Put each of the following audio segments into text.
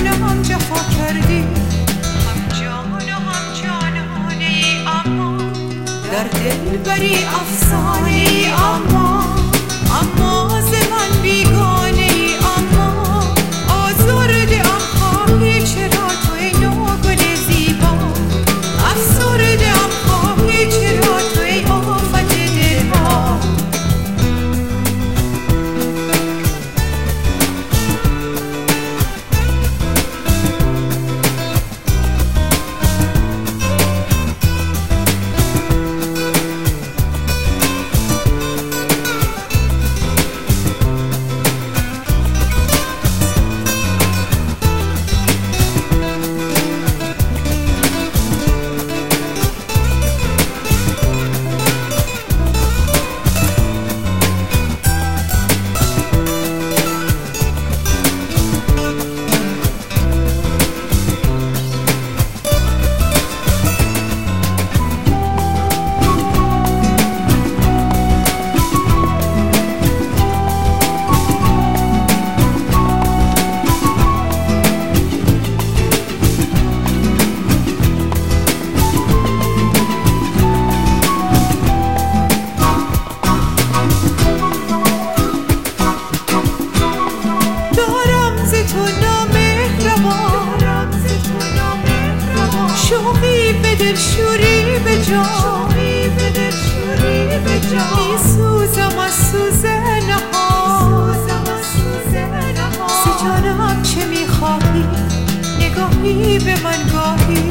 جانم جفا کردی، هم جان و هم جانانه ای اما در دل بری افسانه ای اما ز من بیگانه ای اما آزرده ام خواهی چرا توی نوگل زیبا، افسرده ام خواهی چرا توی آفت دلها. شوقی به دل شوری به جان، می سوزم از سوز نهان، ز جانم چه می خواهی نگاهی به من گاهی،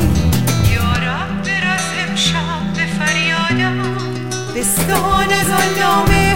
یارب برس امشب به فریادم بستان از آن نامه